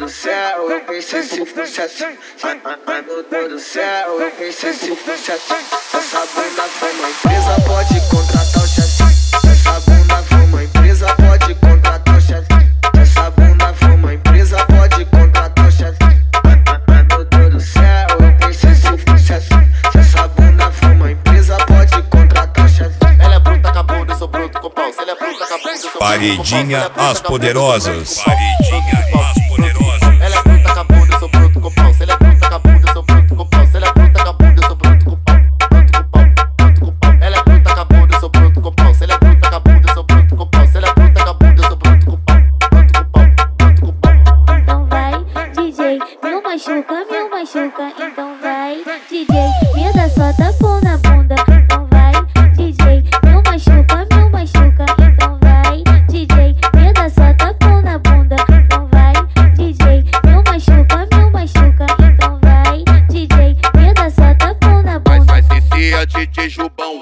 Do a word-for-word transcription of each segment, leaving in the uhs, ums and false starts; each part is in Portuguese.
do céu, eu pensei se fosse assim. Ai, ai, meu Deus do céu, eu pensei se fosse assim. Essa bunda foi uma empresa, pode contratar o chefe. Essa bunda foi uma empresa, pode contratar o chefe. Essa bunda foi uma empresa, pode contratar o chefe. Ai, ai, meu Deus do céu, eu pensei se fosse assim. Essa bunda foi uma empresa, pode contratar o chefe. Ela é bruta, acabou, eu sou bruto com pau. Se ela é bruta, acabou, eu sou bruto com pau. Paredinha As Poderosas. Paredinha As Poderosas. Ela é bruta, acabou, eu sou bruto com pau. Se ela é bruta, acabou, eu sou bruto com pau. Se ela é bruta, acabou, eu sou bruto com pau. Bruto com pau, bruto com pau. Ela é bruta, acabou, eu sou bruto com pau. Se ela é bruta, acabou, eu sou bruto com pau. Se ela é bruta, acabou, eu sou bruto com pau. Bruto com pau, bruto com pau. Então vai, D J, meu machuca, meu machuca. Então vai, D J, me dá só tapão na bunda. Então vai, D J, meu machuca, meu machuca. Então vai, D J, me dá só tapão na bunda. Então vai, D J, meu machuca, meu machuca. Então vai, D J, me dá só tapão na Vai, bunda. vai, Cici, é D J Jubão.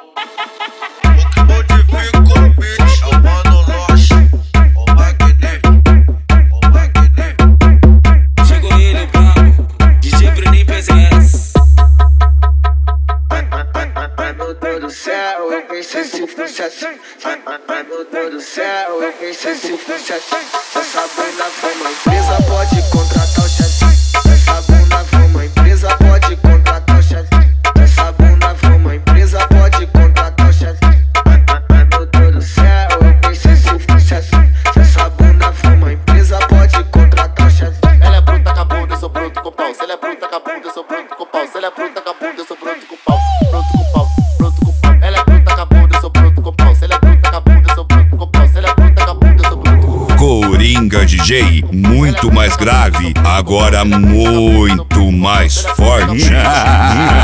Modifica o beat, é o Mano Loche, o Magni, o Magni. Chegou ele, o brabo, D J Bruninho P Z S. Ai, ai, ai, ai, meu Deus do céu, eu pensei se fosse assim. Ai, ai, ai, meu Deus do céu, eu pensei se fosse assim. Essa bunda foi uma empresa, pode contratar o chefe. Essa bunda foi uma empresa, pode contratar o chefe. Essa bunda foi uma empresa, pode contratar o chefe. Ai, ai, ai, meu Deus do céu, eu pensei se fosse assim. Essa bunda foi uma empresa, pode contratar o chefe. Ela é bruta, acabou, eu sou bruto com pau. Se ela é bruta, acabou, eu sou bruto com pau. Se ela é bruta, acabou, eu sou bruto com pau. Bruto com pau, bruto com pau. Ela é bruta, acabou, eu sou bruto com pau. Se ela é bruta, acabou, eu sou bruto com pau. Se ela é bruta, acabou, eu sou bruto com pau. Coringa D J, muito mais grave, agora muito mais forte.